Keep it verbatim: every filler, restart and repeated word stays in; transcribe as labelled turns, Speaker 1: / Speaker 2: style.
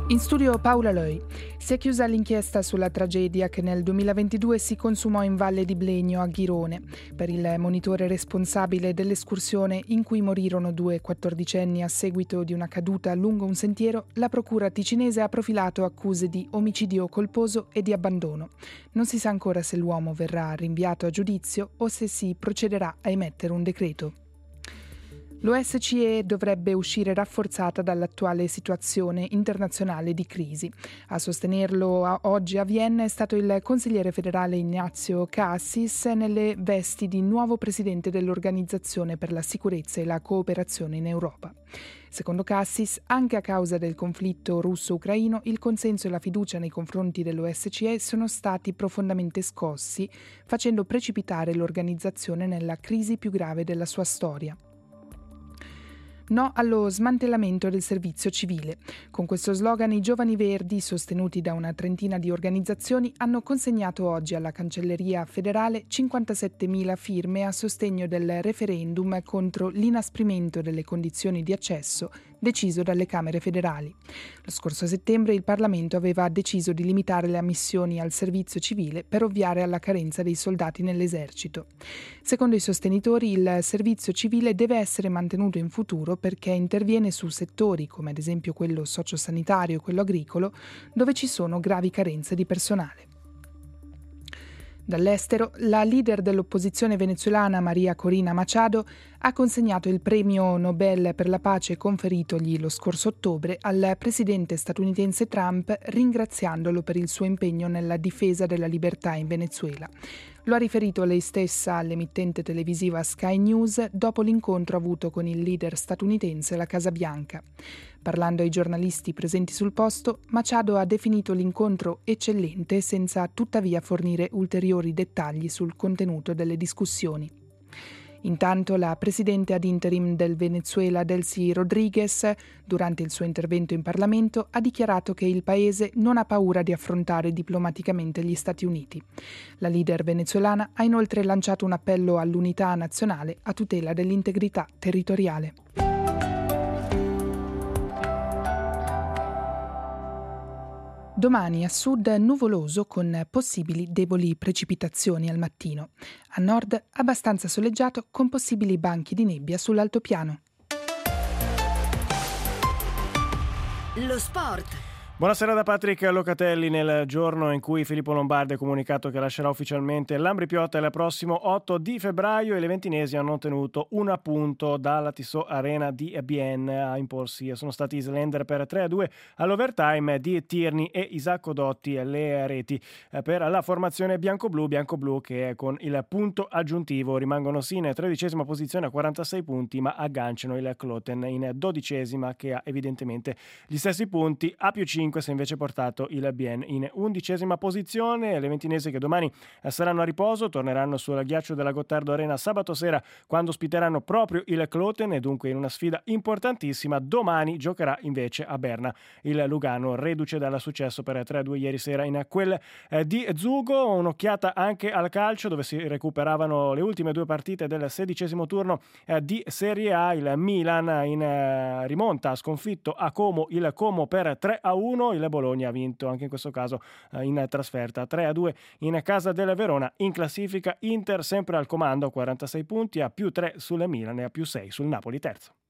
Speaker 1: In studio Paola Loi. Si è chiusa l'inchiesta sulla tragedia che nel duemilaventidue si consumò in Valle di Blegno a Ghirone. Per il monitore responsabile dell'escursione in cui morirono due quattordicenni a seguito di una caduta lungo un sentiero, la procura ticinese ha profilato accuse di omicidio colposo e di abbandono. Non si sa ancora se l'uomo verrà rinviato a giudizio o se si procederà a emettere un decreto. L'O S C E dovrebbe uscire rafforzata dall'attuale situazione internazionale di crisi. A sostenerlo a oggi a Vienna è stato il consigliere federale Ignazio Cassis nelle vesti di nuovo presidente dell'Organizzazione per la sicurezza e la cooperazione in Europa. Secondo Cassis, anche a causa del conflitto russo-ucraino, il consenso e la fiducia nei confronti dell'O S C E sono stati profondamente scossi, facendo precipitare l'organizzazione nella crisi più grave della sua storia. No allo smantellamento del servizio civile. Con questo slogan i Giovani Verdi, sostenuti da una trentina di organizzazioni, hanno consegnato oggi alla Cancelleria federale cinquantasettemila firme a sostegno del referendum contro l'inasprimento delle condizioni di accesso deciso dalle Camere federali. Lo scorso settembre il Parlamento aveva deciso di limitare le ammissioni al servizio civile per ovviare alla carenza dei soldati nell'esercito. Secondo i sostenitori, il servizio civile deve essere mantenuto in futuro perché interviene su settori, come ad esempio quello sociosanitario e quello agricolo, dove ci sono gravi carenze di personale. Dall'estero, la leader dell'opposizione venezuelana Maria Corina Machado ha consegnato il premio Nobel per la pace conferitogli lo scorso ottobre al presidente statunitense Trump, ringraziandolo per il suo impegno nella difesa della libertà in Venezuela. Lo ha riferito lei stessa all'emittente televisiva Sky News dopo l'incontro avuto con il leader statunitense alla Casa Bianca. Parlando ai giornalisti presenti sul posto, Machado ha definito l'incontro eccellente senza tuttavia fornire ulteriori dettagli sul contenuto delle discussioni. Intanto la presidente ad interim del Venezuela Delcy Rodriguez, durante il suo intervento in Parlamento, ha dichiarato che il paese non ha paura di affrontare diplomaticamente gli Stati Uniti. La leader venezuelana ha inoltre lanciato un appello all'unità nazionale a tutela dell'integrità territoriale. Domani a sud nuvoloso con possibili deboli precipitazioni al mattino. A nord abbastanza soleggiato con possibili banchi di nebbia sull'altopiano.
Speaker 2: Lo sport.
Speaker 3: Buonasera da Patrick Locatelli. Nel giorno in cui Filippo Lombardi ha comunicato che lascerà ufficialmente l'Ambrì-Piotta il prossimo otto di febbraio, i leventinesi hanno ottenuto un appunto dalla Tissot Arena di Bienne a imporsi. Sono stati Islander per tre a due all'overtime, di Tierney e Isacco Dotti le reti per la formazione bianco-blu, bianco-blu che con il punto aggiuntivo rimangono sì in tredicesima posizione a quarantasei punti, ma agganciano il Kloten in dodicesima che ha evidentemente gli stessi punti a più cinque, si è invece portato il Bien in undicesima posizione. Le ventinesi che domani saranno a riposo torneranno sul ghiaccio della Gottardo Arena sabato sera quando ospiteranno proprio il Kloten e dunque in una sfida importantissima. Domani giocherà invece a Berna il Lugano, reduce dal successo per tre a due ieri sera in quel eh, di Zugo. Un'occhiata anche al calcio dove si recuperavano le ultime due partite del sedicesimo turno eh, di Serie A. Il Milan in eh, rimonta ha sconfitto a Como il Como per tre a uno. Il Bologna ha vinto anche in questo caso eh, in trasferta tre a due in casa del Verona. In classifica Inter sempre al comando a quarantasei punti, a più tre sul Milan e a più sei sul Napoli terzo.